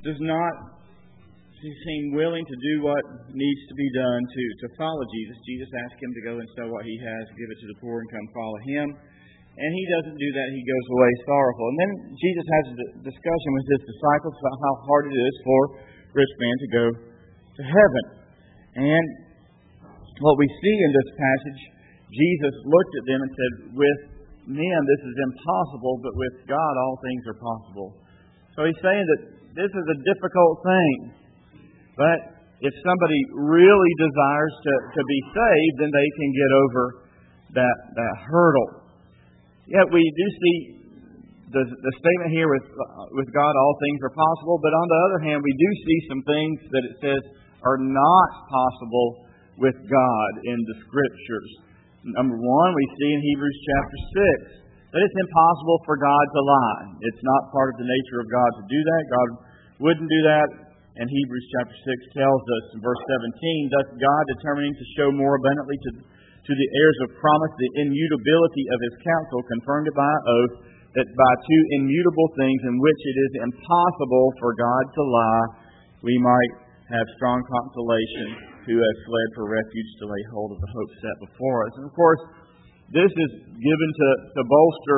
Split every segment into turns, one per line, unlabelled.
does not seem willing to do what needs to be done to follow Jesus. Jesus asked him to go and sell what he has, give it to the poor, and come follow him. And he doesn't do that. He goes away sorrowful. And then Jesus has a discussion with his disciples about how hard it is for a rich man to go to heaven. And what we see in this passage, Jesus looked at them and said, with men this is impossible, but with God all things are possible. So he's saying that this is a difficult thing. But if somebody really desires to be saved, then they can get over that hurdle. Yet we do see the statement here with God all things are possible, but on the other hand we do see some things that it says are not possible with God in the Scriptures. Number one, we see in Hebrews chapter 6 that it's impossible for God to lie. It's not part of the nature of God to do that. God wouldn't do that. And Hebrews chapter 6 tells us in verse 17, thus God, determining to show more abundantly to the heirs of promise the immutability of His counsel, confirmed it by oath, that by two immutable things in which it is impossible for God to lie, we might have strong consolation who has fled for refuge to lay hold of the hope set before us. And of course, this is given to bolster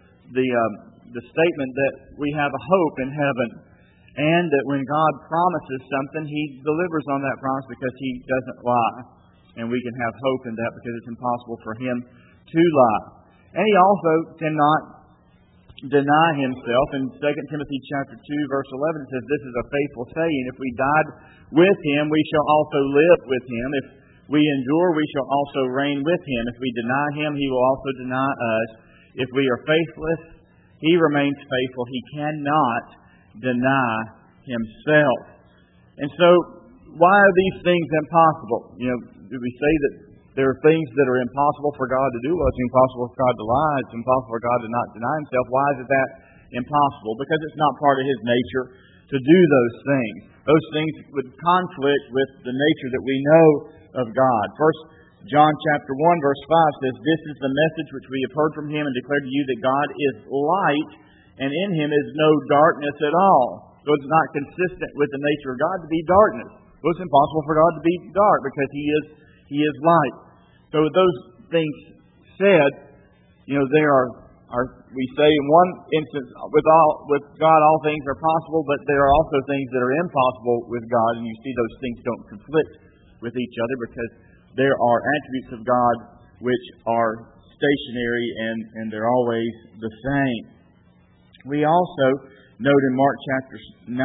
the statement that we have a hope in heaven, and that when God promises something, He delivers on that promise because He doesn't lie. And we can have hope in that because it's impossible for Him to lie. And He also cannot deny Himself. In 2 Timothy chapter 2, verse 11, it says, this is a faithful saying, if we died with Him, we shall also live with Him. If we endure, we shall also reign with Him. If we deny Him, He will also deny us. If we are faithless, He remains faithful. He cannot deny Himself. And so, why are these things impossible? Do we say that there are things that are impossible for God to do? Well, it's impossible for God to lie. It's impossible for God to not deny Himself. Why is that impossible? Because it's not part of His nature to do those things. Those things would conflict with the nature that we know of God. First John chapter 1, verse 5 says, this is the message which we have heard from Him and declare to you that God is light, and in Him is no darkness at all. So it's not consistent with the nature of God to be darkness. So it's impossible for God to be dark because He is light. So with those things said, there are we say in one instance with God all things are possible, but there are also things that are impossible with God, and you see those things don't conflict with each other because there are attributes of God which are stationary and they're always the same. We also note in Mark chapter 9,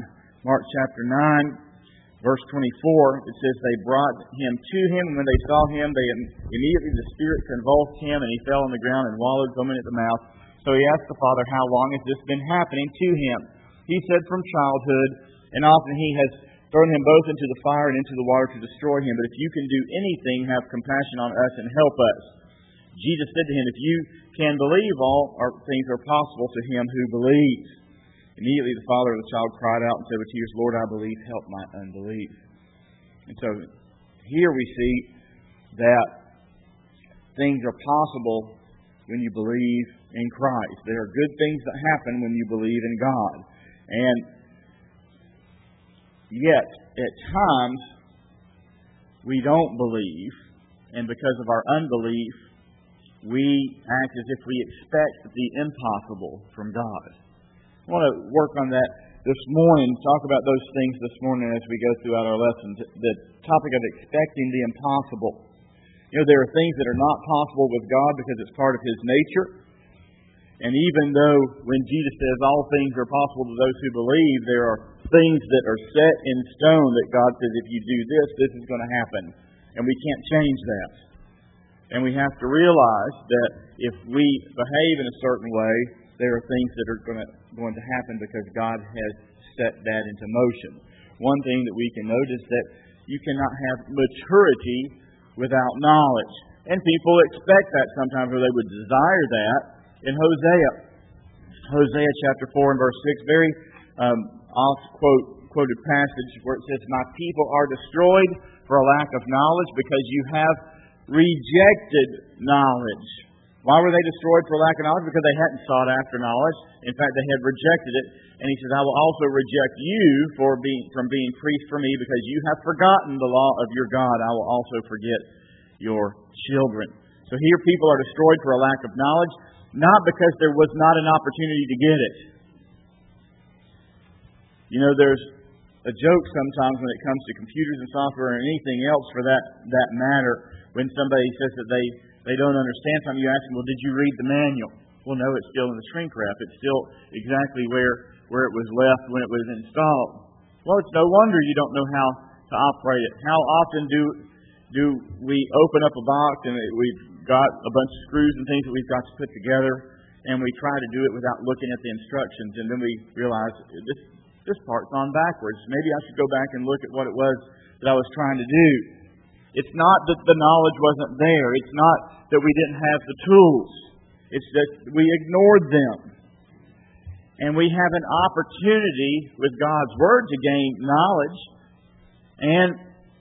verse 24, it says, they brought him to Him, and when they saw Him, immediately the Spirit convulsed him, and he fell on the ground and wallowed, foaming at the mouth. So he asked the Father, how long has this been happening to him? He said, from childhood, and often He has thrown him both into the fire and into the water to destroy him. But if you can do anything, have compassion on us and help us. Jesus said to him, if you can believe, all things are possible to him who believes. Immediately the father of the child cried out and said with tears, Lord, I believe, help my unbelief. And so here we see that things are possible when you believe in Christ. There are good things that happen when you believe in God. And yet, at times, we don't believe, and because of our unbelief, we act as if we expect the impossible from God. I want to work on that this morning, talk about those things this morning as we go throughout our lessons. The topic of expecting the impossible. There are things that are not possible with God because it's part of His nature. And even though when Jesus says all things are possible to those who believe, there are things that are set in stone that God says, if you do this, this is going to happen. And we can't change that. And we have to realize that if we behave in a certain way, there are things that are going to happen because God has set that into motion. One thing that we can notice that you cannot have maturity without knowledge. And people expect that sometimes, or they would desire that. In Hosea chapter 4 and verse 6, very oft-quoted passage where it says, my people are destroyed for a lack of knowledge because you have rejected knowledge. Why were they destroyed for lack of knowledge? Because they hadn't sought after knowledge. In fact, they had rejected it. And he says, I will also reject you from being priests for me, because you have forgotten the law of your God. I will also forget your children. So here people are destroyed for a lack of knowledge, not because there was not an opportunity to get it. You know, there's a joke sometimes when it comes to computers and software or anything else for that matter. When somebody says that they don't understand something, you ask them, well, did you read the manual? Well, no, it's still in the shrink wrap. It's still exactly where it was left when it was installed. Well, it's no wonder you don't know how to operate it. How often do we open up a box and we've got a bunch of screws and things that we've got to put together, and we try to do it without looking at the instructions, and then we realize this part's on backwards. Maybe I should go back and look at what it was that I was trying to do. It's not that the knowledge wasn't there. It's not that we didn't have the tools. It's that we ignored them. And we have an opportunity with God's Word to gain knowledge. And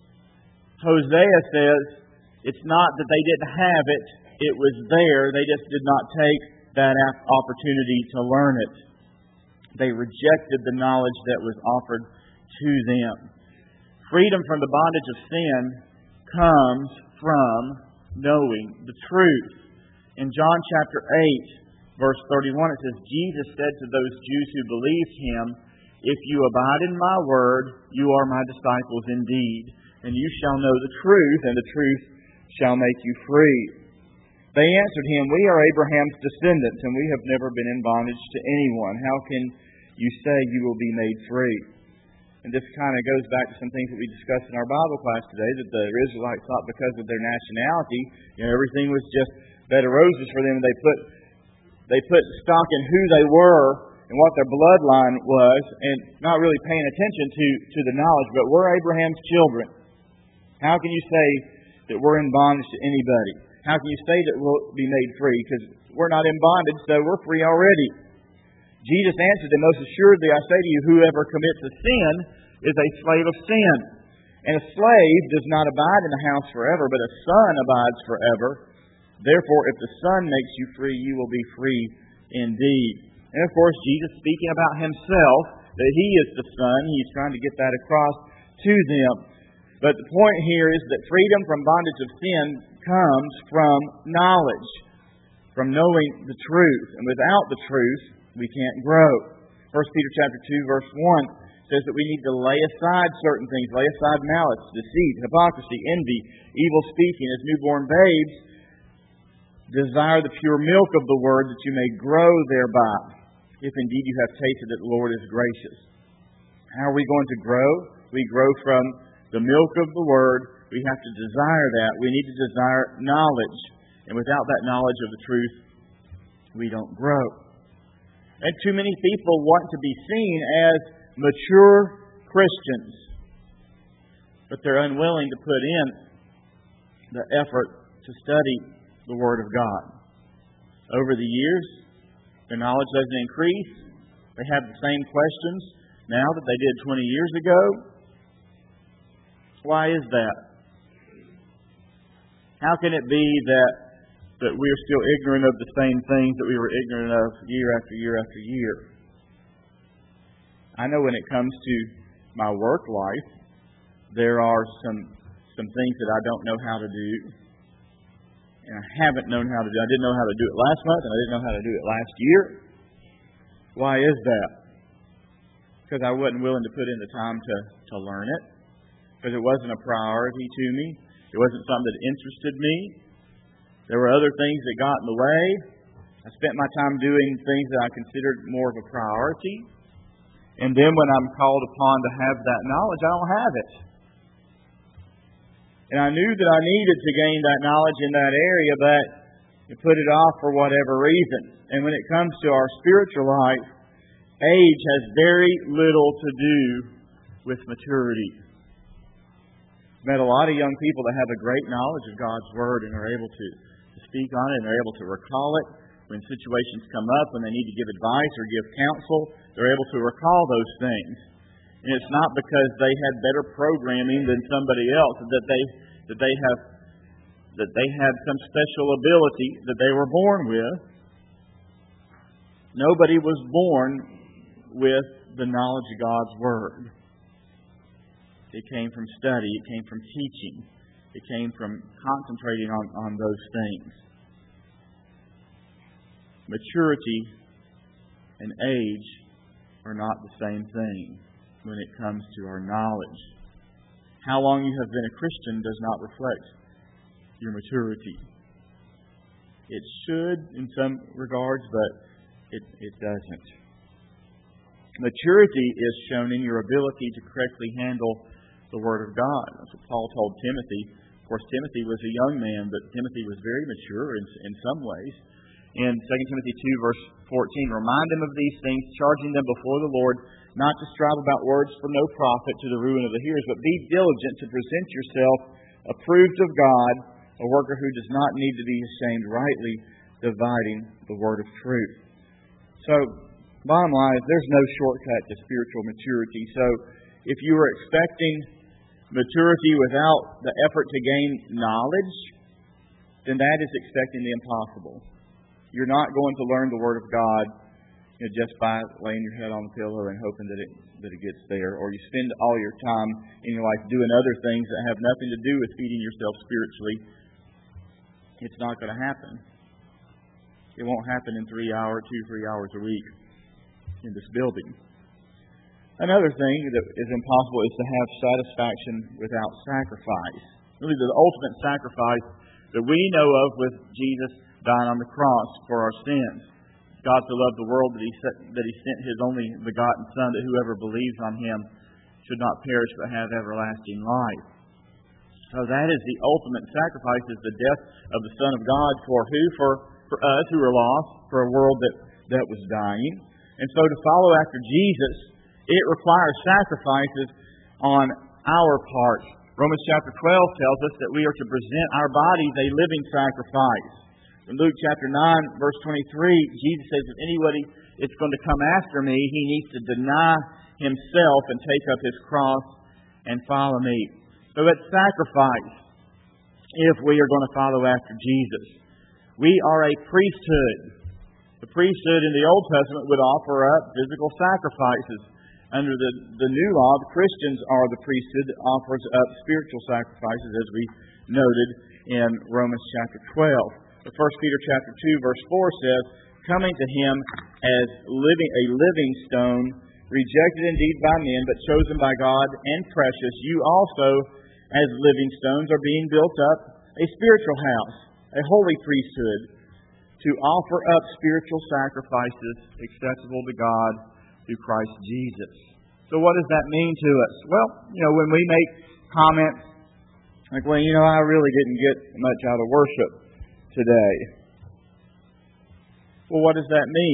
Hosea says it's not that they didn't have it. It was there. They just did not take that opportunity to learn it. They rejected the knowledge that was offered to them. Freedom from the bondage of sin comes from knowing the truth. In John chapter 8, verse 31, it says, Jesus said to those Jews who believed him, if you abide in my word, you are my disciples indeed, and you shall know the truth, and the truth shall make you free. They answered him, we are Abraham's descendants, and we have never been in bondage to anyone. How can you say you will be made free? And this kind of goes back to some things that we discussed in our Bible class today, that the Israelites thought because of their nationality, everything was just bed of roses for them. They put stock in who they were and what their bloodline was, and not really paying attention to the knowledge. But we're Abraham's children. How can you say that we're in bondage to anybody? How can you say that we'll be made free? Because we're not in bondage, so we're free already. Jesus answered them, most assuredly I say to you, whoever commits a sin is a slave of sin. And a slave does not abide in the house forever, but a son abides forever. Therefore, if the Son makes you free, you will be free indeed. And of course, Jesus speaking about himself, that he is the Son, he's trying to get that across to them. But the point here is that freedom from bondage of sin comes from knowledge, from knowing the truth. And without the truth, we can't grow. 1 Peter chapter 2, verse 1 says that we need to lay aside certain things, lay aside malice, deceit, hypocrisy, envy, evil speaking. As newborn babes, desire the pure milk of the Word, that you may grow thereby, if indeed you have tasted that the Lord is gracious. How are we going to grow? We grow from the milk of the Word. We have to desire that. We need to desire knowledge. And without that knowledge of the truth, we don't grow. And too many people want to be seen as mature Christians, but they're unwilling to put in the effort to study the Word of God. Over the years, their knowledge doesn't increase. They have the same questions now that they did 20 years ago. Why is that? How can it be that we're still ignorant of the same things that we were ignorant of year after year after year? I know when it comes to my work life, there are some things that I don't know how to do. And I haven't known how to do. I didn't know how to do it last month, and I didn't know how to do it last year. Why is that? Because I wasn't willing to put in the time to learn it. Because it wasn't a priority to me. It wasn't something that interested me. There were other things that got in the way. I spent my time doing things that I considered more of a priority. And then when I'm called upon to have that knowledge, I don't have it. And I knew that I needed to gain that knowledge in that area, but I put it off for whatever reason. And when it comes to our spiritual life, age has very little to do with maturity. I've met a lot of young people that have a great knowledge of God's Word and are able to speak on it, and they're able to recall it when situations come up, when they need to give advice or give counsel. They're able to recall those things. And it's not because they had better programming than somebody else, that they have that they had some special ability that they were born with. Nobody was born with the knowledge of God's Word. It came from study. It came from teaching. It came from concentrating on those things. Maturity and age are not the same thing when it comes to our knowledge. How long you have been a Christian does not reflect your maturity. It should in some regards, but it doesn't. Maturity is shown in your ability to correctly handle the Word of God. That's what Paul told Timothy. Of course, Timothy was a young man, but Timothy was very mature in some ways. In 2 Timothy 2, verse 14, remind them of these things, charging them before the Lord, not to strive about words for no profit to the ruin of the hearers, but be diligent to present yourself approved of God, a worker who does not need to be ashamed, rightly dividing the word of truth. So, bottom line is there's no shortcut to spiritual maturity. So, if you are expecting maturity without the effort to gain knowledge, then that is expecting the impossible. You're not going to learn the Word of God just by laying your head on the pillow and hoping that it gets there. Or you spend all your time in your life doing other things that have nothing to do with feeding yourself spiritually. It's not going to happen. It won't happen in 3 hours a week in this building. Another thing that is impossible is to have satisfaction without sacrifice. Really, the ultimate sacrifice that we know of with Jesus dying on the cross for our sins. God so loved the world that He sent His only begotten Son, that whoever believes on Him should not perish but have everlasting life. So that is the ultimate sacrifice, is the death of the Son of God for who? For us who are lost, for a world that was dying. And so to follow after Jesus, it requires sacrifices on our part. Romans chapter 12 tells us that we are to present our bodies a living sacrifice. In Luke chapter 9, verse 23, Jesus says, if anybody is going to come after me, he needs to deny himself and take up his cross and follow me. So it's sacrifice if we are going to follow after Jesus. We are a priesthood. The priesthood in the Old Testament would offer up physical sacrifices. Under the new law, the Christians are the priesthood that offers up spiritual sacrifices, as we noted in Romans chapter 12. 1 Peter chapter 2, verse 4 says, coming to Him as a living stone, rejected indeed by men, but chosen by God and precious, you also, as living stones, are being built up a spiritual house, a holy priesthood, to offer up spiritual sacrifices acceptable to God through Christ Jesus. So what does that mean to us? Well, when we make comments like, I really didn't get much out of worship today. Well, what does that mean?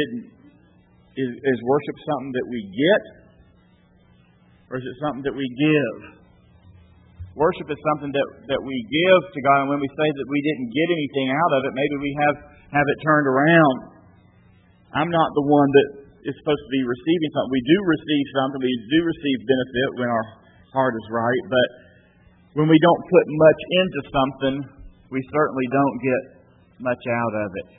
Is worship something that we get? Or is it something that we give? Worship is something that we give to God, and when we say that we didn't get anything out of it, maybe we have it turned around. I'm not the one that is supposed to be receiving something. We do receive something. We do receive benefit when our heart is right, but when we don't put much into something, we certainly don't get much out of it.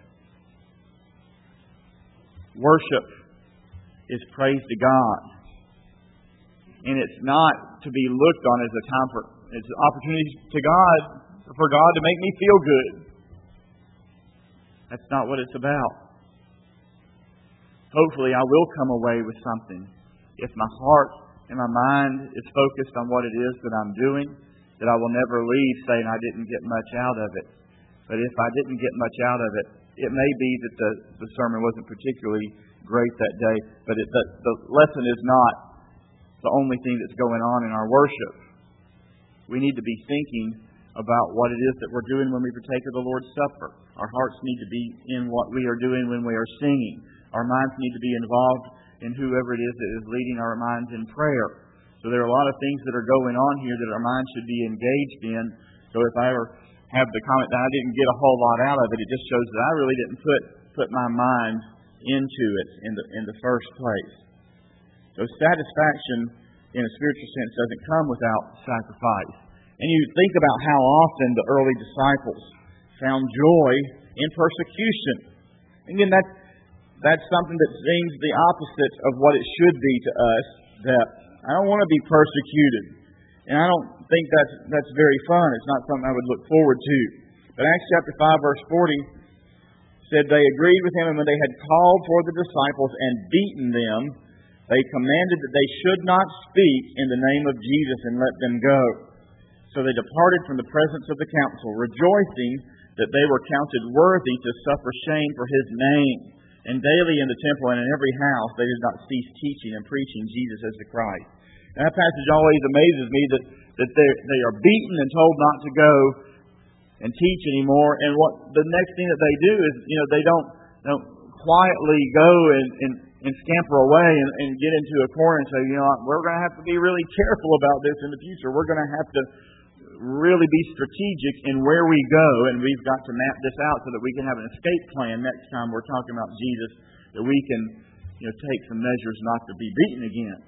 Worship is praise to God. And it's not to be looked on as it's an opportunity for God to make me feel good. That's not what it's about. Hopefully I will come away with something. If my heart and my mind is focused on what it is that I'm doing, that I will never leave saying I didn't get much out of it. But if I didn't get much out of it, it may be that the sermon wasn't particularly great that day, but the lesson is not the only thing that's going on in our worship. We need to be thinking about what it is that we're doing when we partake of the Lord's Supper. Our hearts need to be in what we are doing when we are singing. Our minds need to be involved in whoever it is that is leading our minds in prayer. So there are a lot of things that are going on here that our minds should be engaged in. So if I ever have the comment that I didn't get a whole lot out of it, it just shows that I really didn't put my mind into it in the first place. So satisfaction in a spiritual sense doesn't come without sacrifice. And you think about how often the early disciples found joy in persecution. Again, that's something that seems the opposite of what it should be to us, that I don't want to be persecuted. And I don't think that's very fun. It's not something I would look forward to. But Acts chapter 5, verse 40 said, they agreed with him, and when they had called for the disciples and beaten them, they commanded that they should not speak in the name of Jesus and let them go. So they departed from the presence of the council, rejoicing that they were counted worthy to suffer shame for his name. And daily in the temple and in every house they did not cease teaching and preaching Jesus as the Christ. And that passage always amazes me that they are beaten and told not to go and teach anymore. And what the next thing that they do is, they don't quietly go and scamper away and get into a corner and say, we're going to have to be really careful about this in the future. We're going to have to really be strategic in where we go, and we've got to map this out so that we can have an escape plan next time we're talking about Jesus, that we can take some measures not to be beaten again.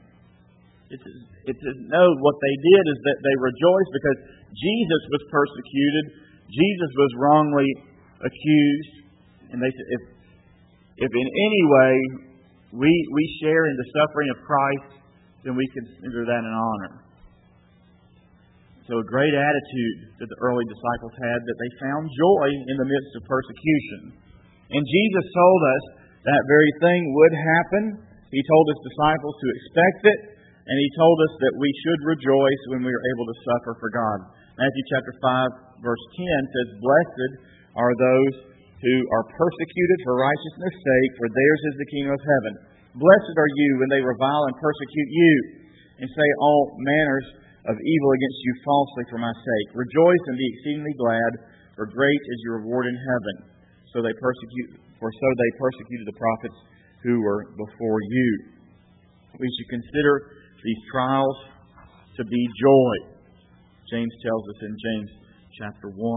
What they did is that they rejoiced because Jesus was persecuted, Jesus was wrongly accused, and they said, if in any way we share in the suffering of Christ, then we consider that an honor. So a great attitude that the early disciples had, that they found joy in the midst of persecution. And Jesus told us that very thing would happen. He told his disciples to expect it, and he told us that we should rejoice when we are able to suffer for God. Matthew chapter 5, verse 10 says, blessed are those who are persecuted for righteousness' sake, for theirs is the kingdom of heaven. Blessed are you when they revile and persecute you, and say all manners of evil against you falsely for my sake. Rejoice and be exceedingly glad, for great is your reward in heaven. So they persecuted the prophets who were before you. We should consider these trials to be joy. James tells us in James chapter 1.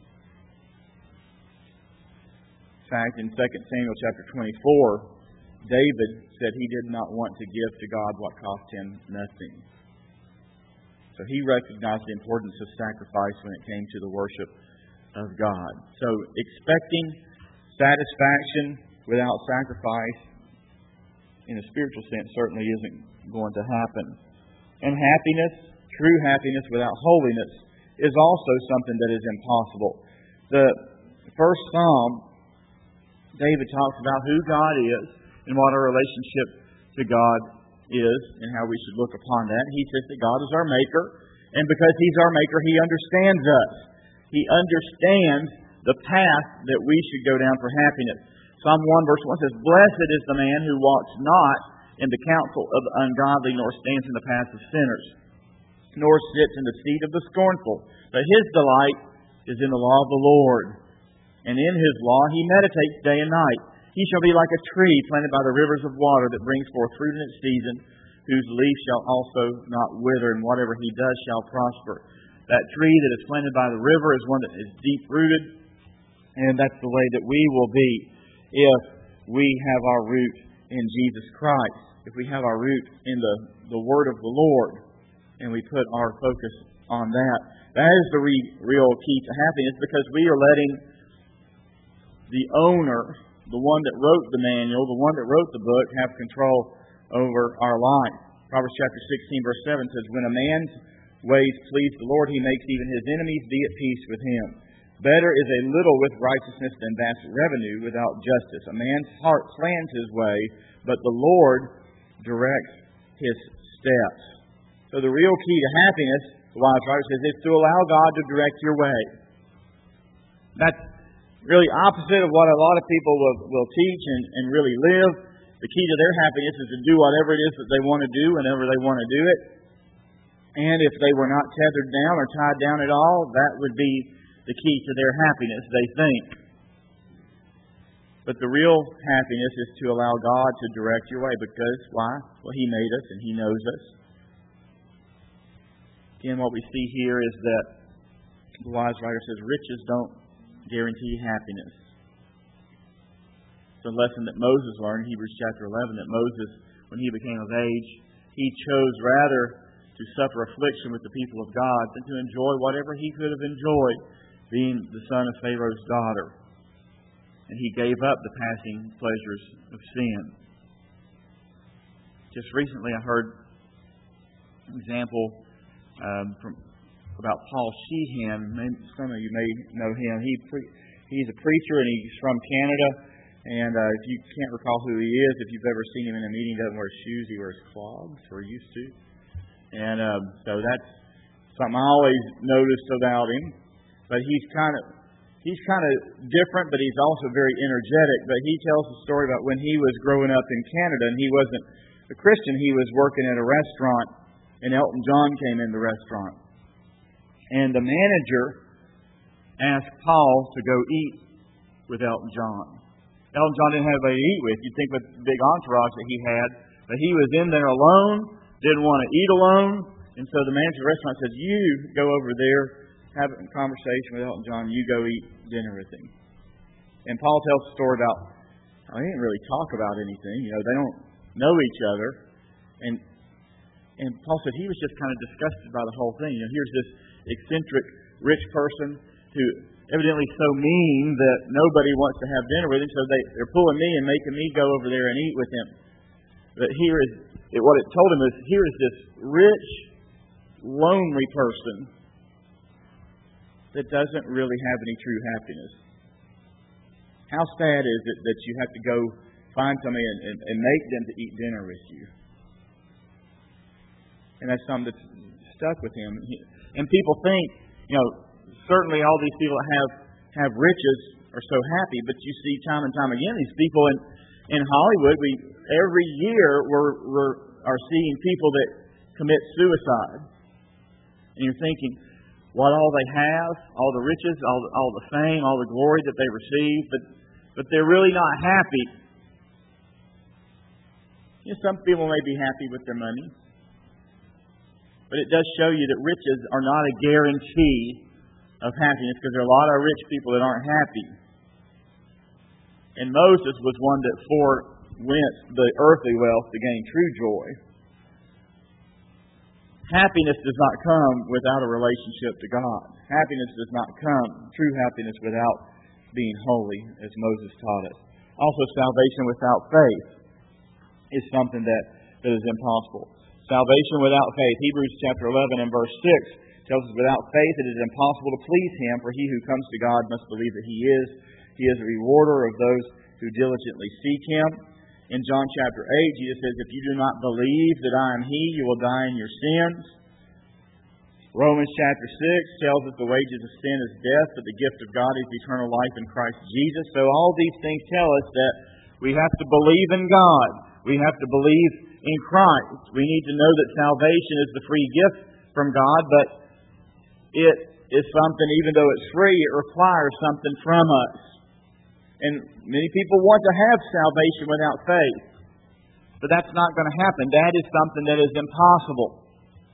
In fact, in 2 Samuel chapter 24, David said he did not want to give to God what cost him nothing. So he recognized the importance of sacrifice when it came to the worship of God. So expecting satisfaction without sacrifice, in a spiritual sense, certainly isn't going to happen. And happiness, true happiness without holiness, is also something that is impossible. The first Psalm, David talks about who God is and what our relationship to God is and how we should look upon that. He says that God is our Maker, and because He's our Maker, He understands us. He understands the path that we should go down for happiness. Psalm 1 verse 1 says, blessed is the man who walks not in the counsel of the ungodly, nor stands in the path of sinners, nor sits in the seat of the scornful. But his delight is in the law of the Lord, and in His law he meditates day and night. He shall be like a tree planted by the rivers of water that brings forth fruit in its season, whose leaf shall also not wither, and whatever he does shall prosper. That tree that is planted by the river is one that is deep-rooted, and that's the way that we will be if we have our root in Jesus Christ. If we have our root in the Word of the Lord, and we put our focus on that. That is the real key to happiness, because we are letting the owner, the one that wrote the manual, the one that wrote the book, have control over our life. Proverbs chapter 16, verse 7 says, when a man's ways please the Lord, He makes even his enemies be at peace with him. Better is a little with righteousness than vast revenue without justice. A man's heart plans his way, but the Lord directs his steps. So the real key to happiness, the wise writer says, is to allow God to direct your way. That's really opposite of what a lot of people will teach and really live. The key to their happiness is to do whatever it is that they want to do whenever they want to do it. And if they were not tethered down or tied down at all, that would be the key to their happiness, they think. But the real happiness is to allow God to direct your way. Because, why? Well, He made us and He knows us. Again, what we see here is that the wise writer says, riches don't guarantee happiness. It's a lesson that Moses learned in Hebrews chapter 11, that Moses, when he became of age, he chose rather to suffer affliction with the people of God than to enjoy whatever he could have enjoyed, being the son of Pharaoh's daughter. And he gave up the passing pleasures of sin. Just recently I heard an example about Paul Sheehan. Some of you may know him. He's a preacher and he's from Canada. And if you can't recall who he is, if you've ever seen him in a meeting, he doesn't wear shoes, he wears clogs, or used to. And so that's something I always noticed about him. But he's kind of different, but he's also very energetic. But he tells a story about when he was growing up in Canada, and he wasn't a Christian. He was working at a restaurant, and Elton John came in the restaurant. And the manager asked Paul to go eat with Elton John. Elton John didn't have anybody to eat with. You'd think with the big entourage that he had. But he was in there alone, didn't want to eat alone. And so the manager of the restaurant said, you go over there, have a conversation with Elton John, you go eat dinner with him. And Paul tells a story about how they didn't really talk about anything. They don't know each other. And Paul said he was just kind of disgusted by the whole thing. Here's this eccentric rich person who evidently so mean that nobody wants to have dinner with him, so they're pulling me and making me go over there and eat with him. But what it told him is, here is this rich, lonely person that doesn't really have any true happiness. How sad is it that you have to go find somebody and make them to eat dinner with you? And that's something that's stuck with him. And people think, certainly all these people that have riches are so happy, but you see time and time again, these people in Hollywood, every year are seeing people that commit suicide. And you're thinking, what all they have, all the riches, all the fame, all the glory that they receive, but they're really not happy. Some people may be happy with their money, but it does show you that riches are not a guarantee of happiness, because there are a lot of rich people that aren't happy. And Moses was one that forewent the earthly wealth to gain true joy. Happiness does not come without a relationship to God. Happiness does not come, true happiness, without being holy, as Moses taught us. Also, salvation without faith is something that is impossible. Salvation without faith. Hebrews chapter 11 and verse 6 tells us, without faith it is impossible to please Him, for he who comes to God must believe that He is a rewarder of those who diligently seek Him. In John chapter 8, Jesus says, if you do not believe that I am He, you will die in your sins. Romans chapter 6 tells us the wages of sin is death, but the gift of God is eternal life in Christ Jesus. So all these things tell us that we have to believe in God. We have to believe in Christ. We need to know that salvation is the free gift from God, but it is something, even though it's free, it requires something from us. And many people want to have salvation without faith, but that's not going to happen. That is something that is impossible.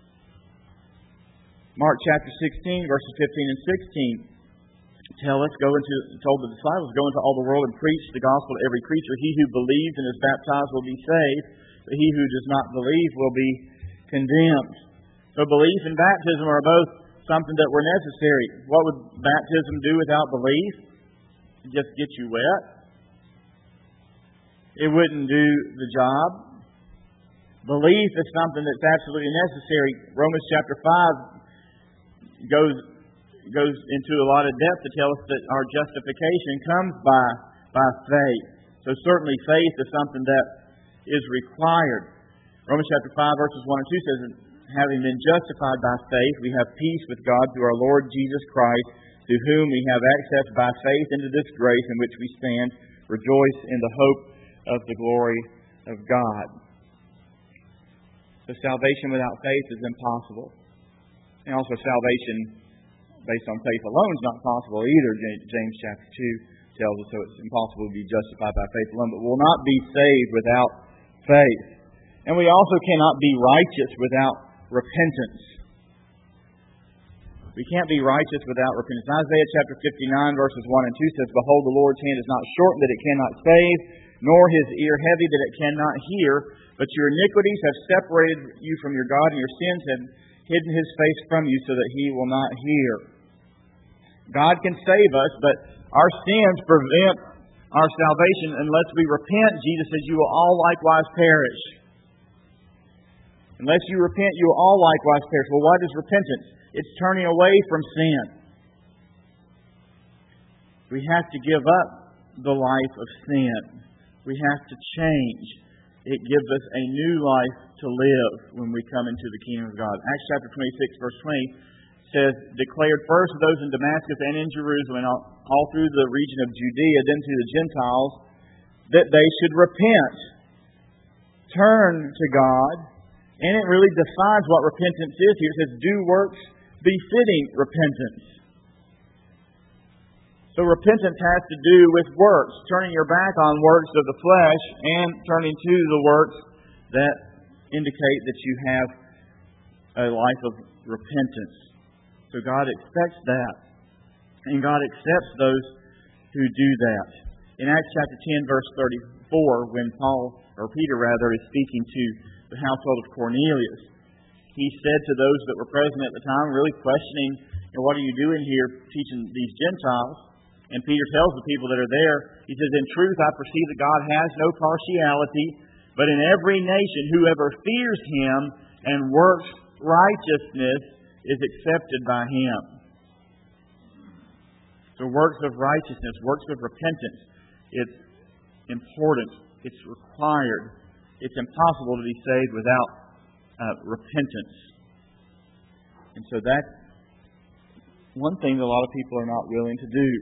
Mark chapter 16, verses 15 and 16 told the disciples, go into all the world and preach the gospel to every creature. He who believes and is baptized will be saved, but he who does not believe will be condemned. So belief and baptism are both something that were necessary. What would baptism do without belief? Just get you wet. It wouldn't do the job. Belief is something that's absolutely necessary. Romans chapter 5 goes into a lot of depth to tell us that our justification comes by faith. So certainly faith is something that is required. Romans chapter 5 verses 1 and 2 says, having been justified by faith, we have peace with God through our Lord Jesus Christ, through whom we have access by faith into this grace in which we stand, rejoice in the hope of the glory of God. So salvation without faith is impossible. And also salvation based on faith alone is not possible either. James chapter 2 tells us, so it's impossible to be justified by faith alone, but will not be saved without faith. And we also cannot be righteous without repentance. We can't be righteous without repentance. Isaiah chapter 59 verses 1 and 2 says, behold, the Lord's hand is not shortened that it cannot save, nor his ear heavy that it cannot hear. But your iniquities have separated you from your God, and your sins have hidden his face from you so that he will not hear. God can save us, but our sins prevent our salvation. Unless we repent, Jesus says, you will all likewise perish. Unless you repent, you will all likewise perish. Well, what is repentance? It's turning away from sin. We have to give up the life of sin. We have to change. It gives us a new life to live when we come into the kingdom of God. Acts chapter 26, verse 20 says, declared first to those in Damascus and in Jerusalem and all through the region of Judea, then to the Gentiles, that they should repent, turn to God. And it really defines what repentance is here. It says, do works befitting repentance. So repentance has to do with works, turning your back on works of the flesh and turning to the works that indicate that you have a life of repentance. So God expects that. And God accepts those who do that. In Acts chapter 10, verse 34, when Peter is speaking to the household of Cornelius, he said to those that were present at the time, really questioning, what are you doing here teaching these Gentiles? And Peter tells the people that are there, he says, in truth I perceive that God has no partiality, but in every nation whoever fears him and works righteousness is accepted by him. So works of righteousness, works of repentance, it's important, it's required. It's impossible to be saved without repentance. And so that's one thing that a lot of people are not willing to do.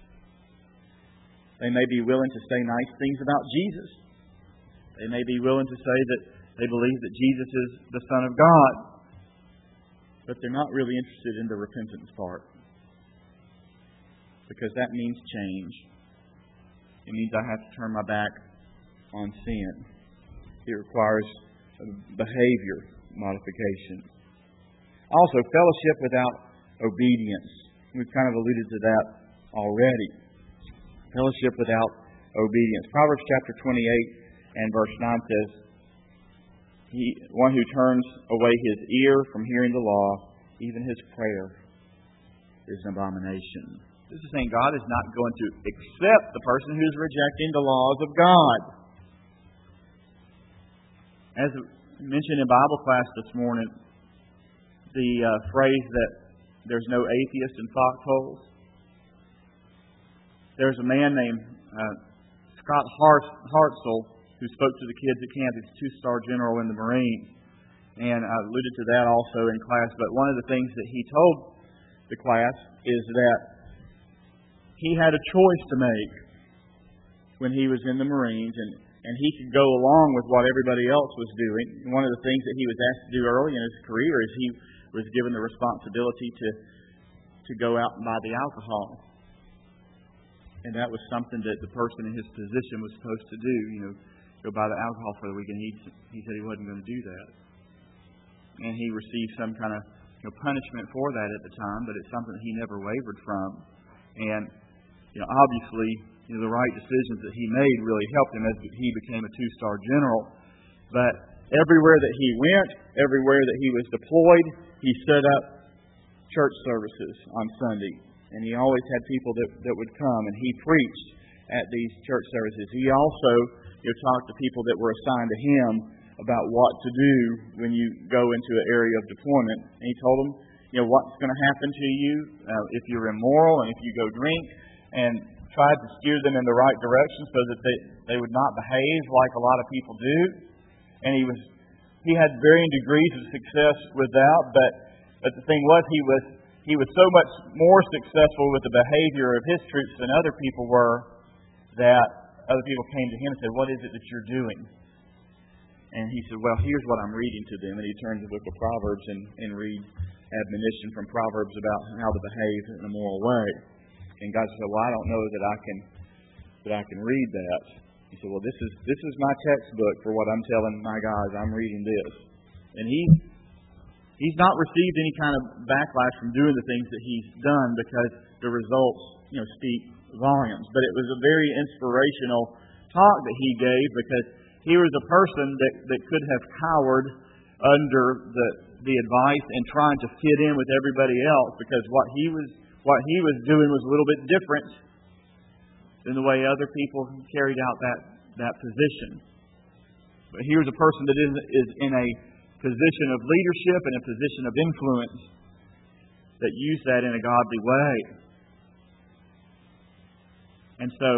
They may be willing to say nice things about Jesus. They may be willing to say that they believe that Jesus is the Son of God. But they're not really interested in the repentance part. Because that means change. It means I have to turn my back on sin. It requires behavior modification. Also, fellowship without obedience. We've kind of alluded to that already. Fellowship without obedience. Proverbs chapter 28 and verse 9 says, one who turns away his ear from hearing the law, even his prayer is an abomination. This is saying God is not going to accept the person who is rejecting the laws of God. As mentioned in Bible class this morning, the phrase that there's no atheist in foxholes. There's a man named Scott Hartzell who spoke to the kids at camp. He's a 2-star general in the Marines. And I alluded to that also in class. But one of the things that he told the class is that he had a choice to make when he was in the Marines. And he could go along with what everybody else was doing. And one of the things that he was asked to do early in his career is he was given the responsibility to go out and buy the alcohol. And that was something that the person in his position was supposed to do, go buy the alcohol for the weekend. He said he wasn't going to do that. And he received some kind of punishment for that at the time, but it's something that he never wavered from. And obviously, the right decisions that he made really helped him as he became a 2-star general. But everywhere that he went, everywhere that he was deployed, he set up church services on Sunday. And he always had people that would come, and he preached at these church services. He also talked to people that were assigned to him about what to do when you go into an area of deployment. And he told them, what's going to happen to you if you're immoral and if you go drink, and tried to steer them in the right direction so that they would not behave like a lot of people do. And he had varying degrees of success with that, but the thing was he was so much more successful with the behavior of his troops than other people were, that other people came to him and said, what is it that you're doing? And he said, well, here's what I'm reading to them. And he turned to the book of Proverbs and read admonition from Proverbs about how to behave in a moral way. And God said, well, I don't know that I can read that. He said, well, this is my textbook for what I'm telling my guys. I'm reading this. And he's not received any kind of backlash from doing the things that he's done, because the results, speak volumes. But it was a very inspirational talk that he gave, because he was a person that could have cowered under the advice and trying to fit in with everybody else, because what he was doing was a little bit different than the way other people carried out that position. But here's a person that is in a position of leadership and a position of influence that use that in a godly way. And so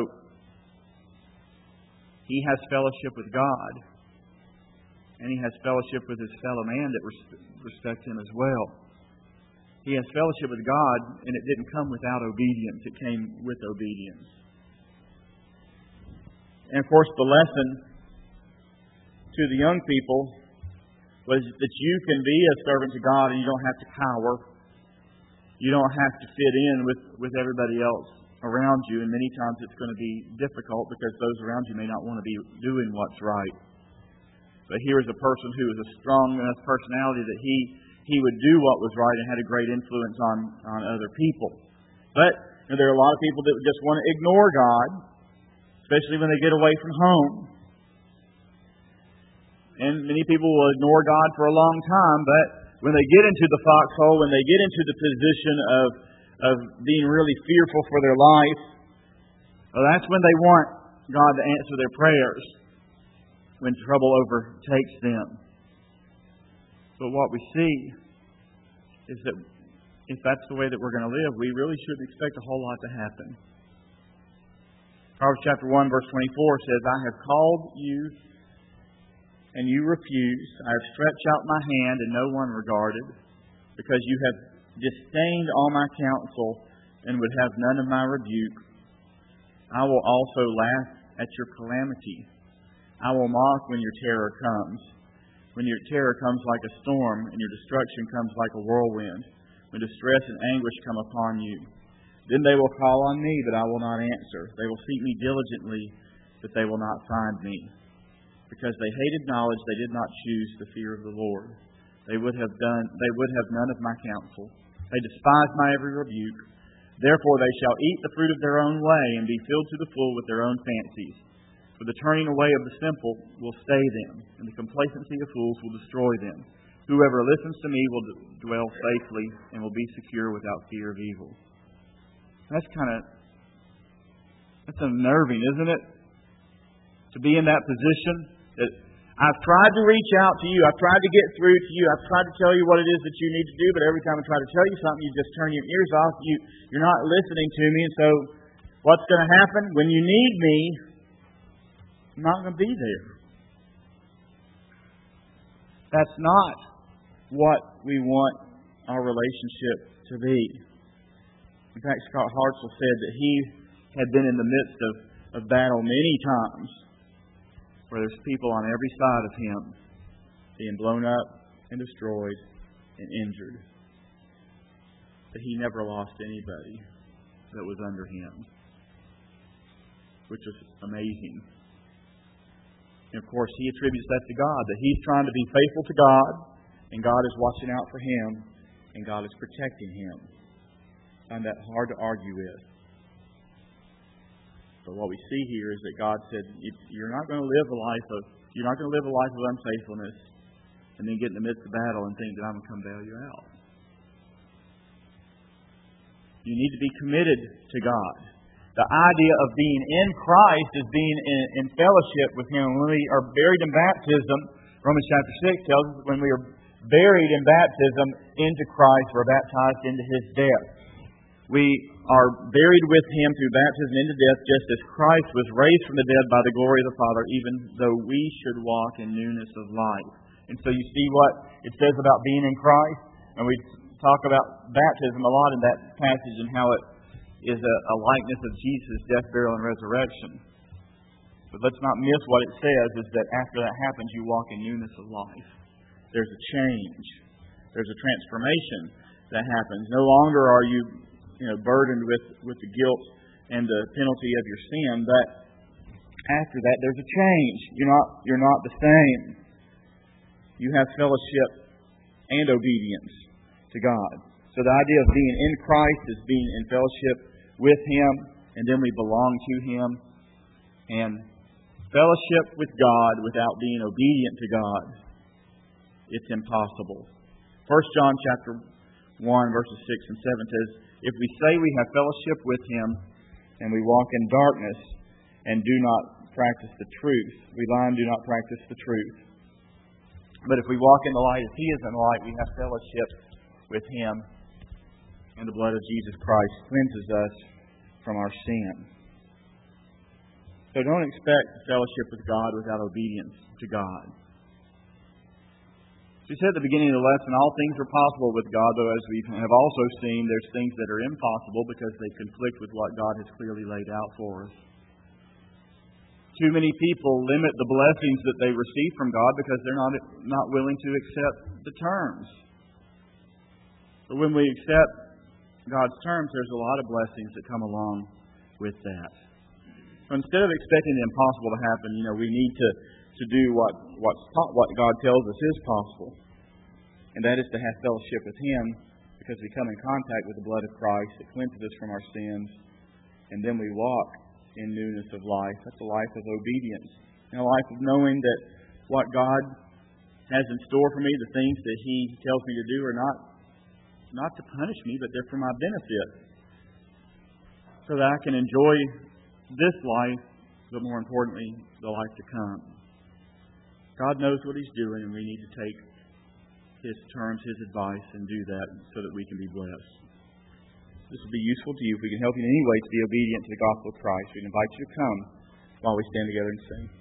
he has fellowship with God, and he has fellowship with his fellow man that respect him as well. He has fellowship with God, and it didn't come without obedience. It came with obedience. And of course, the lesson to the young people was that you can be a servant to God and you don't have to cower. You don't have to fit in with everybody else around you, and many times it's going to be difficult because those around you may not want to be doing what's right. But here is a person who is a strong enough personality that he would do what was right and had a great influence on other people. But there are a lot of people that just want to ignore God, especially when they get away from home. And many people will ignore God for a long time, but when they get into the foxhole, when they get into the position of being really fearful for their life, well, that's when they want God to answer their prayers, when trouble overtakes them. But what we see is that if that's the way that we're going to live, we really shouldn't expect a whole lot to happen. Proverbs chapter 1, verse 24 says, I have called you, and you refused. I have stretched out my hand, and no one regarded, because you have disdained all my counsel, and would have none of my rebuke. I will also laugh at your calamity. I will mock when your terror comes. When your terror comes like a storm, and your destruction comes like a whirlwind, when distress and anguish come upon you. Then they will call on me, but I will not answer. They will seek me diligently, but they will not find me. Because they hated knowledge, they did not choose the fear of the Lord. They would have none of my counsel. They despised my every rebuke. Therefore they shall eat the fruit of their own way, and be filled to the full with their own fancies. For the turning away of the simple will stay them, and the complacency of fools will destroy them. Whoever listens to me will dwell safely, and will be secure without fear of evil. That's unnerving, isn't it? To be in that position that I've tried to reach out to you, I've tried to get through to you, I've tried to tell you what it is that you need to do, but every time I try to tell you something, you just turn your ears off. You're not listening to me, and so what's going to happen? When you need me, I'm not going to be there. That's not what we want our relationship to be. In fact, Scott Hartzell said that he had been in the midst of battle many times where there's people on every side of him being blown up and destroyed and injured. But he never lost anybody that was under him, which is amazing. And of course, he attributes that to God, that he's trying to be faithful to God, and God is watching out for him, and God is protecting him. I find that hard to argue with. But what we see here is that God said, you're not going to live a life of unfaithfulness and then get in the midst of battle and think that I'm going to come bail you out. You need to be committed to God. The idea of being in Christ is being in fellowship with Him. When we are buried in baptism, Romans chapter 6 tells us when we are buried in baptism into Christ, we're baptized into His death. We are buried with Him through baptism into death, just as Christ was raised from the dead by the glory of the Father, even though we should walk in newness of life. And so you see what it says about being in Christ, and we talk about baptism a lot in that passage and how it is a likeness of Jesus' death, burial, and resurrection. But let's not miss what it says, is that after that happens, you walk in newness of life. There's a change. There's a transformation that happens. No longer are you burdened with the guilt and the penalty of your sin, but after that there's a change. You're not the same. You have fellowship and obedience to God. So the idea of being in Christ is being in fellowship with Him, and then we belong to Him, and fellowship with God without being obedient to God. It's impossible. 1 John chapter 1, verses 6 and 7 says, if we say we have fellowship with Him and we walk in darkness and do not practice the truth, we lie and do not practice the truth. But if we walk in the light as He is in the light, we have fellowship with Him, and the blood of Jesus Christ cleanses us from our sin. So don't expect fellowship with God without obedience to God. As we said at the beginning of the lesson, all things are possible with God, though as we have also seen, there's things that are impossible because they conflict with what God has clearly laid out for us. Too many people limit the blessings that they receive from God because they're not willing to accept the terms. But when we accept God's terms, there's a lot of blessings that come along with that. So instead of expecting the impossible to happen, we need to do what God tells us is possible. And that is to have fellowship with Him, because we come in contact with the blood of Christ that cleanses us from our sins, and then we walk in newness of life. That's a life of obedience, and a life of knowing that what God has in store for me, the things that He tells me to do, are not to punish me, but they're for my benefit, so that I can enjoy this life, but more importantly, the life to come. God knows what He's doing, and we need to take His terms, His advice, and do that so that we can be blessed. This will be useful to you if we can help you in any way to be obedient to the gospel of Christ. We invite you to come while we stand together and sing.